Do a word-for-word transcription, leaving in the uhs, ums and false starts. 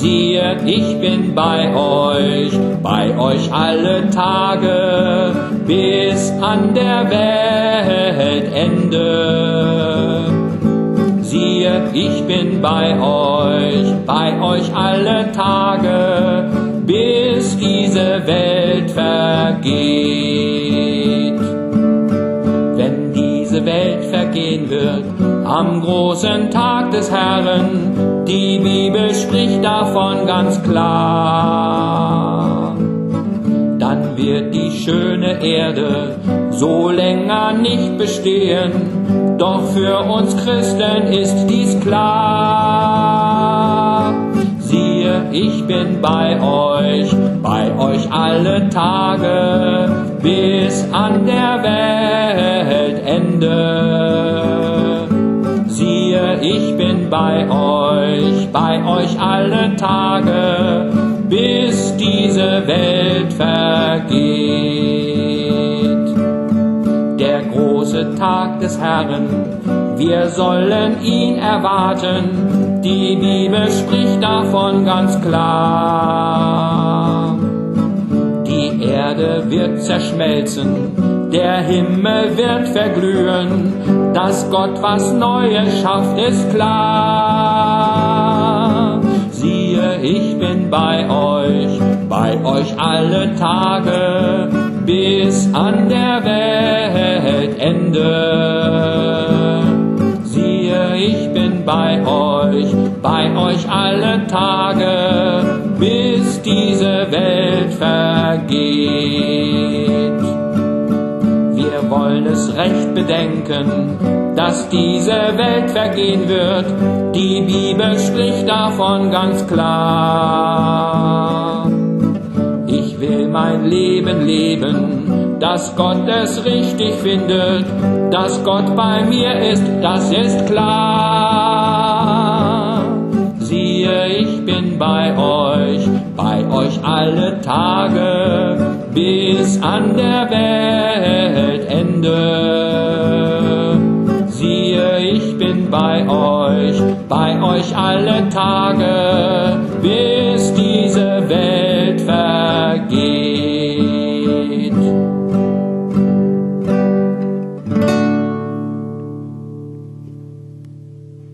Siehe, ich bin bei euch, bei euch alle Tage, bis an der Welt Ende. Siehe, ich bin bei euch, bei euch alle Tage, bis diese Welt vergeht. Wenn diese Welt vergehen wird, am großen Tag des Herrn, die Bibel spricht davon ganz klar, dann wird die schöne Erde so länger nicht bestehen, doch für uns Christen ist dies klar. Siehe, ich bin bei euch, bei euch alle Tage, bis an der Welt Ende. Siehe, ich bin bei euch, bei euch alle Tage, bis diese Welt vergeht. Der große Tag des Herrn, wir sollen ihn erwarten, die Bibel spricht davon ganz klar. Die Erde wird zerschmelzen, der Himmel wird verglühen, dass Gott was Neues schafft, ist klar. Siehe, ich bin bei euch, bei euch alle Tage, bis an der Welt Ende. Siehe, ich bin bei euch, bei euch alle Tage, bis diese Welt vergeht. Wir wollen es recht bedenken, dass diese Welt vergehen wird, die Bibel spricht davon ganz klar. Ich will mein Leben leben, dass Gott es richtig findet, dass Gott bei mir ist, das ist klar. Siehe, ich bin bei euch, bei euch alle Tage, bis an der Welt Ende. Siehe, ich bin bei euch, bei euch alle Tage,